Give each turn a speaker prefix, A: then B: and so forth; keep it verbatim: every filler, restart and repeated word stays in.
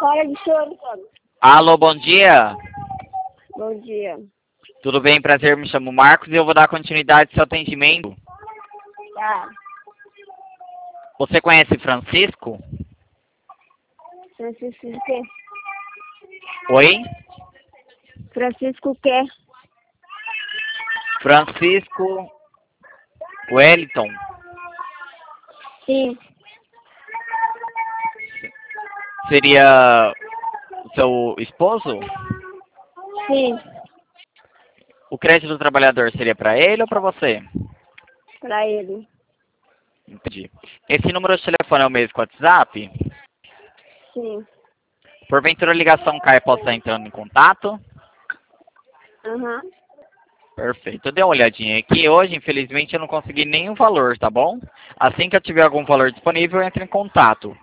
A: Para de choro, cara.
B: Alô, bom dia.
A: Bom dia.
B: Tudo bem? Prazer, me chamo Marcos e eu vou dar continuidade ao seu atendimento.
A: Tá.
B: Você conhece Francisco?
A: Francisco quer.
B: Oi?
A: Francisco quer.
B: Francisco Wellington.
A: Sim.
B: Seria o seu esposo?
A: Sim.
B: O crédito do trabalhador seria para ele ou para você?
A: Pra ele.
B: Entendi. Esse número de telefone é o mesmo com o WhatsApp?
A: Sim.
B: Porventura a ligação cai, posso estar entrando em contato?
A: Aham.
B: Perfeito. Eu dei uma olhadinha aqui. Hoje, infelizmente, eu não consegui nenhum valor, tá bom? Assim que eu tiver algum valor disponível, eu entro em contato.